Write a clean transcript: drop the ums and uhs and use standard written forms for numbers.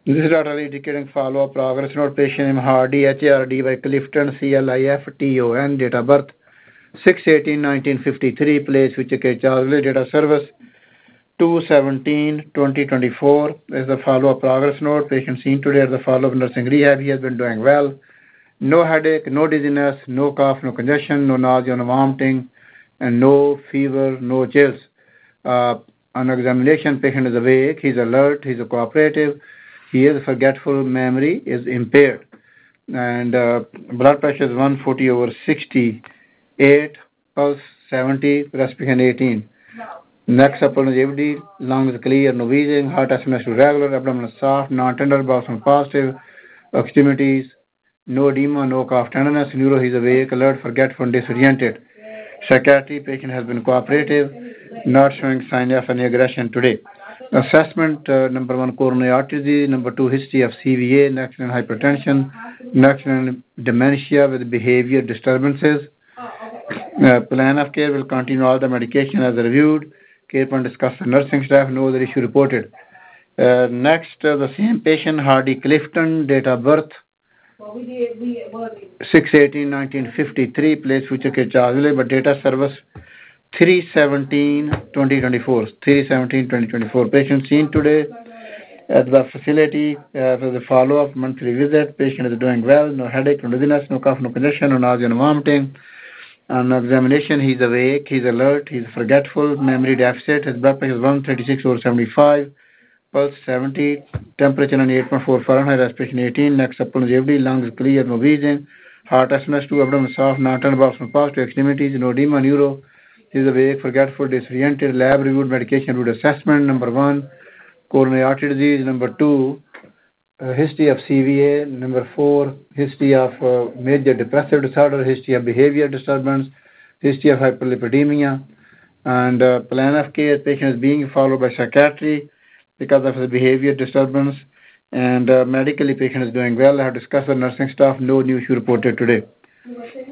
This is Dr. Ali indicating follow-up progress note. Patient name Hardy, HARD by Clifton, CLIFTON, date of birth 6/18/1953, place Wichita, Charlie, date of service 2/17/2024. Is the follow-up progress note. Patient seen today at the follow-up nursing rehab. He has been doing well. No headache, no dizziness, no cough, no congestion, no nausea, no vomiting, and no fever, no chills. On examination, patient is awake, he's alert, he's cooperative, he is forgetful, memory is impaired. And blood pressure is 140/68, pulse 70, respiration 18. Next upon is FD, lungs clear, no wheezing, heart SMS regular, abdomen soft, non-tender, bowels positive, extremities, no edema, no cough, tenderness, neuro, he's awake, alert, forgetful, disoriented. Psychiatry, patient has been cooperative, not showing sign of any aggression today. Assessment, number 1, coronary artery disease, number 2, history of CVA, next one, hypertension, next one, dementia with behavior disturbances. Plan of care will continue all the medication as reviewed. Care plan discussed with nursing staff, no other issue reported. Next, the same patient, Hardy Clifton, date of birth 6/18/1953, place Wichita, Charlie, but data service 3/17/2024. 3/17/2024. Patient seen today at the facility for the follow-up monthly visit. Patient is doing well. No headache, no dizziness, no cough, no congestion, no nausea, no vomiting. On examination, he's awake, he's alert, he's forgetful, memory deficit. His blood pressure is 136/75. Pulse 70, temperature 98.4 Fahrenheit, respiration 18, next upon FD, lungs clear, no wheezing, heart SMS 2, abdomen soft, non-tender, bowels positive, extremities, no edema, neuro, is awake, forgetful, disoriented, lab reviewed medication route assessment. Number 1, coronary artery disease. Number 2, history of CVA. Number 4, history of major depressive disorder, history of behavior disturbance, history of hyperlipidemia, and plan of care, patient is being followed by psychiatry because of the behavior disturbance, and medically patient is doing well. I have discussed with nursing staff, no new issue reported today.